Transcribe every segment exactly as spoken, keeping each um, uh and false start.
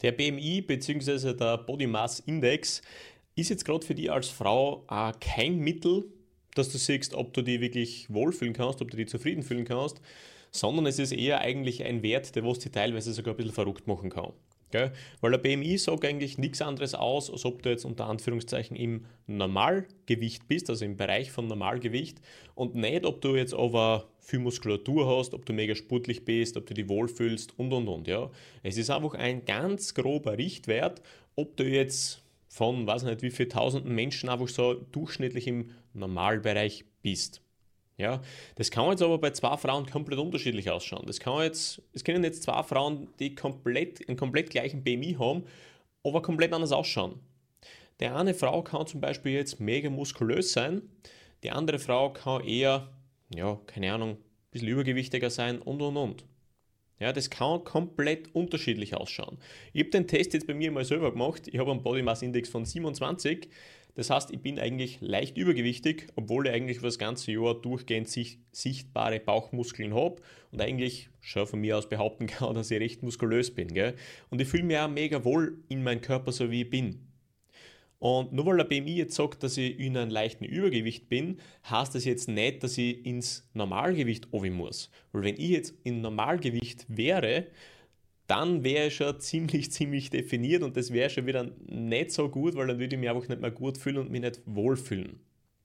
Der B M I bzw. der Body Mass Index ist jetzt gerade für dich als Frau äh, kein Mittel, dass du siehst, ob du dich wirklich wohlfühlen kannst, ob du dich zufrieden fühlen kannst, sondern es ist eher eigentlich ein Wert, der was dich teilweise sogar ein bisschen verrückt machen kann. Gell? Weil der B M I sagt eigentlich nichts anderes aus, als ob du jetzt unter Anführungszeichen im Normalgewicht bist, also im Bereich von Normalgewicht und nicht, ob du jetzt aber viel Muskulatur hast, ob du mega sportlich bist, ob du dich wohlfühlst und und und. Ja. Es ist einfach ein ganz grober Richtwert, ob du jetzt von, weiß nicht wie viel tausenden Menschen einfach so durchschnittlich im Normalbereich bist. Ja, das kann jetzt aber bei zwei Frauen komplett unterschiedlich ausschauen. Das kann jetzt, es können jetzt zwei Frauen, die komplett, einen komplett gleichen B M I haben, aber komplett anders ausschauen. Die eine Frau kann zum Beispiel jetzt mega muskulös sein, die andere Frau kann eher, ja, keine Ahnung, ein bisschen übergewichtiger sein und und und. Ja, das kann komplett unterschiedlich ausschauen. Ich habe den Test jetzt bei mir mal selber gemacht. Ich habe einen Body Mass Index von siebenundzwanzig. Das heißt, ich bin eigentlich leicht übergewichtig, obwohl ich eigentlich für das ganze Jahr durchgehend sich, sichtbare Bauchmuskeln habe und eigentlich schon von mir aus behaupten kann, dass ich recht muskulös bin. Gell? Und ich fühle mich auch mega wohl in meinem Körper, so wie ich bin. Und nur weil der B M I jetzt sagt, dass ich in einem leichten Übergewicht bin, heißt das jetzt nicht, dass ich ins Normalgewicht oben muss. Weil wenn ich jetzt in Normalgewicht wäre, dann wäre ich schon ziemlich, ziemlich definiert und das wäre schon wieder nicht so gut, weil dann würde ich mich einfach nicht mehr gut fühlen und mich nicht wohlfühlen.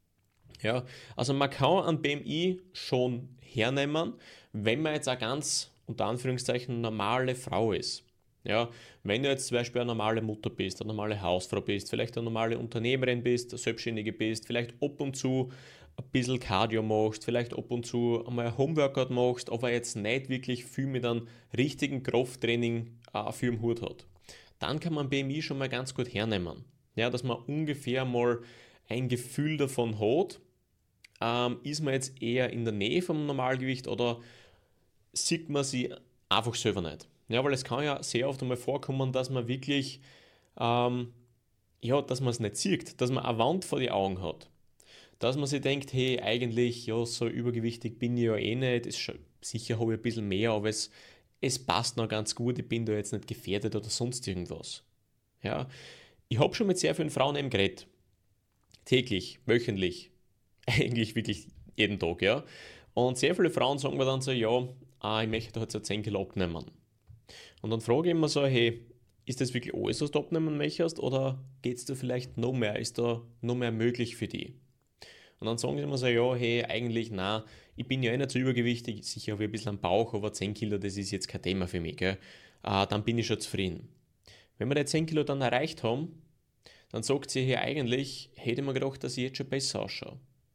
Ja, also man kann einen B M I schon hernehmen, wenn man jetzt eine ganz, unter Anführungszeichen, normale Frau ist. Ja, wenn du jetzt zum Beispiel eine normale Mutter bist, eine normale Hausfrau bist, vielleicht eine normale Unternehmerin bist, eine Selbstständige bist, vielleicht ab und zu ein bisschen Cardio machst, vielleicht ab und zu einmal ein Homeworkout machst, aber jetzt nicht wirklich viel mit einem richtigen Krafttraining äh, für im Hut hat, dann kann man B M I schon mal ganz gut hernehmen. Ja, dass man ungefähr mal ein Gefühl davon hat, ähm, ist man jetzt eher in der Nähe vom Normalgewicht oder sieht man sie einfach selber nicht. Ja, weil es kann ja sehr oft einmal vorkommen, dass man wirklich, ähm, ja, dass man es nicht sieht, dass man eine Wand vor die Augen hat. Dass man sich denkt, hey, eigentlich, ja, so übergewichtig bin ich ja eh nicht, ist schon, sicher habe ich ein bisschen mehr, aber es, es passt noch ganz gut, ich bin da jetzt nicht gefährdet oder sonst irgendwas. Ja, ich habe schon mit sehr vielen Frauen eben geredet. Täglich, wöchentlich, eigentlich wirklich jeden Tag, ja. Und sehr viele Frauen sagen mir dann so, ja, ah, ich möchte halt so zehn Kilo abnehmen. Und dann frage ich immer so, hey, ist das wirklich alles, was du abnehmen möchtest oder geht es da vielleicht noch mehr? Ist da noch mehr möglich für dich? Und dann sagen sie immer so, ja, hey, eigentlich, na, ich bin ja eh nicht so übergewichtig, sicher habe ich ein bisschen am Bauch, aber zehn Kilo, das ist jetzt kein Thema für mich, gell? Äh, dann bin ich schon zufrieden. Wenn wir die zehn Kilo dann erreicht haben, dann sagt sie, hey, eigentlich hätte ich mir gedacht, dass ich jetzt schon besser ausschaue.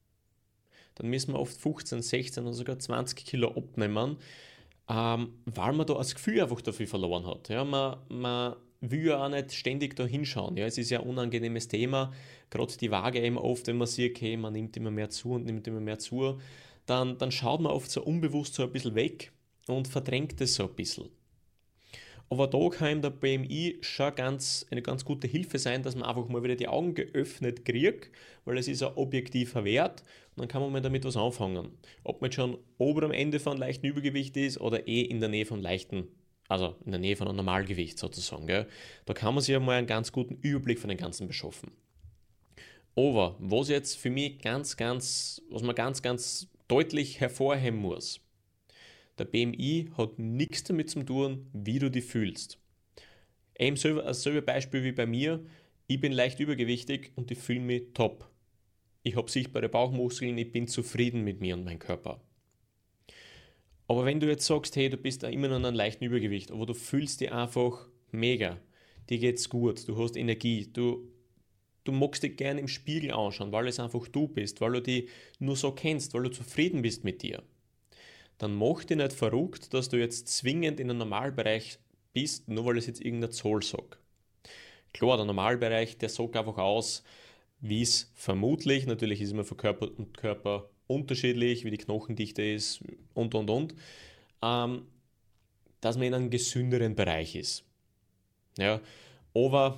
Dann müssen wir oft fünfzehn, sechzehn oder sogar zwanzig Kilo abnehmen, ähm, weil man da das Gefühl einfach dafür verloren hat. Ja, man, man will ja auch nicht ständig da hinschauen. Ja, es ist ja ein unangenehmes Thema, gerade die Waage eben oft, wenn man sieht, okay, man nimmt immer mehr zu und nimmt immer mehr zu, dann, dann schaut man oft so unbewusst so ein bisschen weg und verdrängt es so ein bisschen. Aber da kann ihm der B M I schon ganz, eine ganz gute Hilfe sein, dass man einfach mal wieder die Augen geöffnet kriegt, weil es ist ein objektiver Wert und dann kann man mal damit was anfangen. Ob man jetzt schon ober am Ende von leichtem Übergewicht ist oder eh in der Nähe von leichten, also in der Nähe von einem Normalgewicht sozusagen. Gell? Da kann man sich ja mal einen ganz guten Überblick von dem Ganzen beschaffen. Aber was jetzt für mich ganz, ganz, was man ganz, ganz deutlich hervorheben muss, der B M I hat nichts damit zu tun, wie du dich fühlst. Eben selber, dasselbe Beispiel wie bei mir, ich bin leicht übergewichtig und ich fühle mich top. Ich habe sichtbare Bauchmuskeln, ich bin zufrieden mit mir und meinem Körper. Aber wenn du jetzt sagst, hey, du bist da immer noch in einem leichten Übergewicht, aber du fühlst dich einfach mega, dir geht's gut, du hast Energie, du, du magst dich gerne im Spiegel anschauen, weil es einfach du bist, weil du dich nur so kennst, weil du zufrieden bist mit dir, dann mach dich nicht verrückt, dass du jetzt zwingend in einem Normalbereich bist, nur weil es jetzt irgendeine Zahl sagt. Klar, der Normalbereich, der sagt einfach aus, wie es vermutlich, natürlich ist immer von Körper und Körper unterschiedlich, wie die Knochendichte ist und und und, ähm, dass man in einem gesünderen Bereich ist. Ja, aber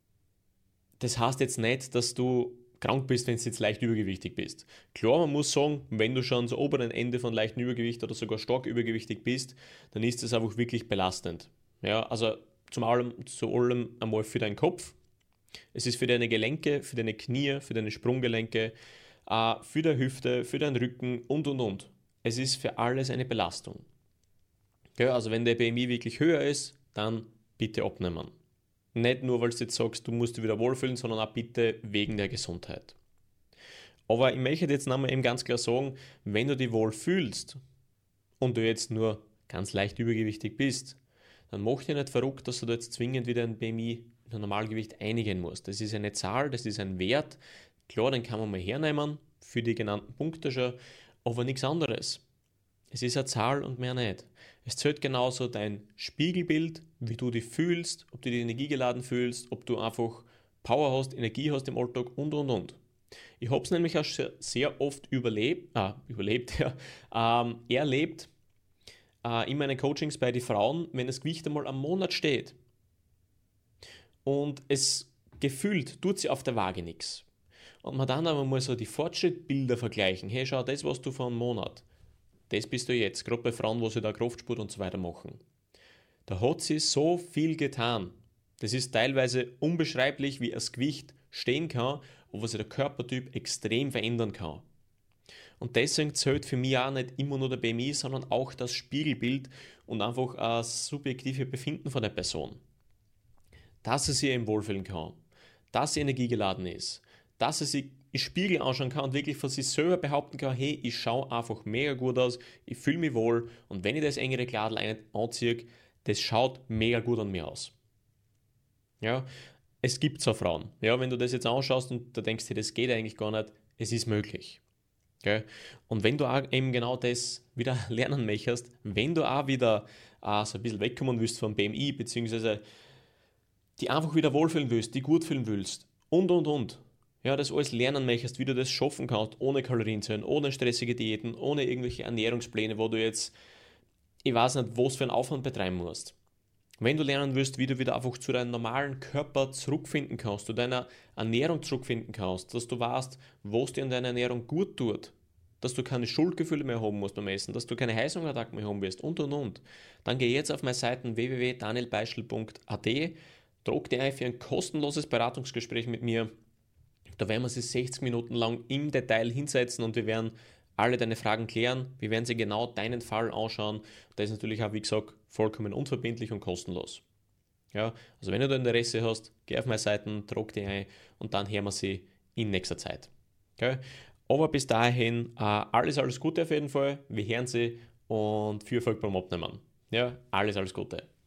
das heißt jetzt nicht, dass du krank bist, wenn du jetzt leicht übergewichtig bist. Klar, man muss sagen, wenn du schon am oberen Ende von leichtem Übergewicht oder sogar stark übergewichtig bist, dann ist das einfach wirklich belastend. Ja, also zum allem, zu allem einmal für deinen Kopf. Es ist für deine Gelenke, für deine Knie, für deine Sprunggelenke, äh, für deine Hüfte, für deinen Rücken und und und. Es ist für alles eine Belastung. Okay, also wenn der B M I wirklich höher ist, dann bitte abnehmen. Nicht nur, weil du jetzt sagst, du musst dich wieder wohlfühlen, sondern auch bitte wegen der Gesundheit. Aber ich möchte jetzt nochmal eben ganz klar sagen, wenn du dich wohl fühlst und du jetzt nur ganz leicht übergewichtig bist, dann mach dich nicht verrückt, dass du da jetzt zwingend wieder ein B M I, ein Normalgewicht einigen musst. Das ist eine Zahl, das ist ein Wert. Klar, den kann man mal hernehmen, für die genannten Punkte schon, aber nichts anderes. Es ist eine Zahl und mehr nicht. Es zählt genauso dein Spiegelbild, wie du dich fühlst, ob du dich energiegeladen fühlst, ob du einfach Power hast, Energie hast im Alltag und und und. Ich habe es nämlich auch sehr oft überlebt, ah, überlebt, ja, ähm, erlebt äh, in meinen Coachings bei den Frauen, wenn das Gewicht einmal am Monat steht und es gefühlt tut sie auf der Waage nichts. Und man dann aber mal so die Fortschrittbilder vergleichen. Hey, schau, das warst du vor einem Monat. Das bist du jetzt, gerade bei Frauen, wo sie da Kraftsport und so weiter machen. Da hat sie so viel getan. Das ist teilweise unbeschreiblich, wie das Gewicht stehen kann und was sich der Körpertyp extrem verändern kann. Und deswegen zählt für mich auch nicht immer nur der B M I, sondern auch das Spiegelbild und einfach das subjektive Befinden von der Person. Dass sie sich eben wohlfühlen kann, dass sie energiegeladen ist, dass sie sich im Spiegel anschauen kann und wirklich von sich selber behaupten kann, hey, ich schaue einfach mega gut aus, ich fühle mich wohl und wenn ich das engere Kleidel anziehe, das schaut mega gut an mir aus. Ja, es gibt so Frauen. Ja, wenn du das jetzt anschaust und du denkst dir, das geht eigentlich gar nicht, es ist möglich. Okay? Und wenn du auch eben genau das wieder lernen möchtest, wenn du auch wieder äh, so ein bisschen wegkommen willst vom B M I, beziehungsweise die einfach wieder wohlfühlen willst, die gut fühlen willst und und und, ja, das alles lernen möchtest, wie du das schaffen kannst, ohne Kalorienzählen, ohne stressige Diäten, ohne irgendwelche Ernährungspläne, wo du jetzt, ich weiß nicht, was für einen Aufwand betreiben musst. Wenn du lernen willst, wie du wieder einfach zu deinem normalen Körper zurückfinden kannst, zu deiner Ernährung zurückfinden kannst, dass du weißt, was dir in deiner Ernährung gut tut, dass du keine Schuldgefühle mehr haben musst beim Essen, dass du keine Heißhungerattacken mehr haben wirst und und und, dann geh jetzt auf meine Seiten w w w punkt daniel beischel punkt a t, trag dir ein für ein kostenloses Beratungsgespräch mit mir. Da werden wir sie sechzig Minuten lang im Detail hinsetzen und wir werden alle deine Fragen klären. Wir werden sie genau deinen Fall anschauen. Das ist natürlich auch, wie gesagt, vollkommen unverbindlich und kostenlos. Ja, also wenn du da Interesse hast, geh auf meine Seiten, trag die ein und dann hören wir sie in nächster Zeit. Okay? Aber bis dahin, äh, alles, alles Gute auf jeden Fall. Wir hören sie und viel Erfolg beim Abnehmen. Ja, alles, alles Gute.